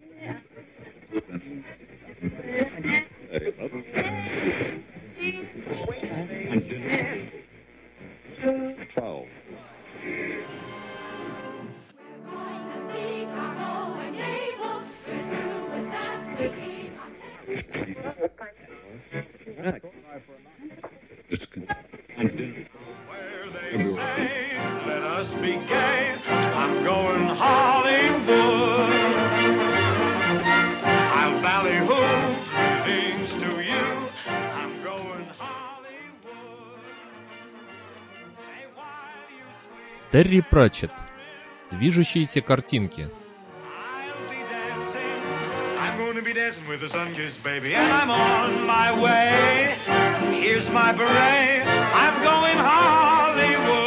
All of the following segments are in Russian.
Let us be gay. I'm going Hollywood. I'll ballyhoo things to you. I'm going Hollywood. Say, why do you sleep? Терри Пратчетт. Движущиеся картинки. I'll be dancing. I'm going to be dancing with the sun-kissed baby, and I'm on my way. Here's my beret. I'm going Hollywood.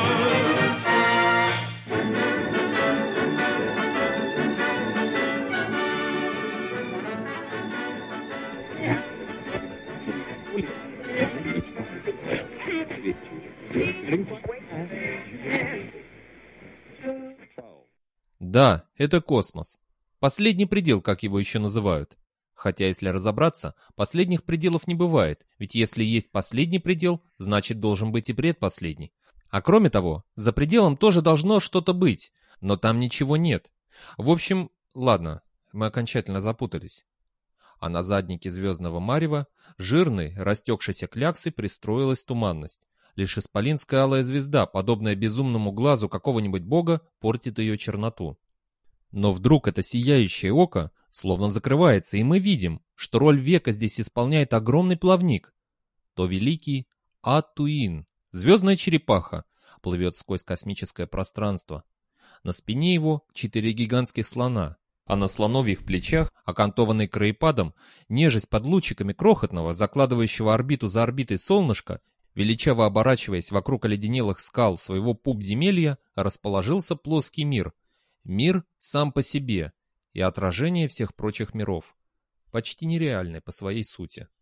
Да, это космос. Последний предел, как его еще называют. Хотя, если разобраться, последних пределов не бывает, ведь если есть последний предел, значит должен быть и предпоследний. А кроме того, за пределом тоже должно что-то быть, но там ничего нет. В общем, ладно, мы окончательно запутались. А на заднике звездного марева, жирной, растекшейся кляксой, пристроилась туманность. Лишь исполинская алая звезда, подобная безумному глазу какого-нибудь бога, портит ее черноту. Но вдруг это сияющее око словно закрывается, и мы видим, что роль века здесь исполняет огромный плавник. То великий Атуин, звездная черепаха, плывет сквозь космическое пространство. На спине его 4 гигантских слона, а на слоновьих плечах, окантованный краепадом, нежесть под лучиками крохотного, закладывающего орбиту за орбитой солнышка, величаво оборачиваясь вокруг оледенелых скал своего пуп-земелья, расположился плоский мир. Мир сам по себе и отражение всех прочих миров, почти нереальный по своей сути.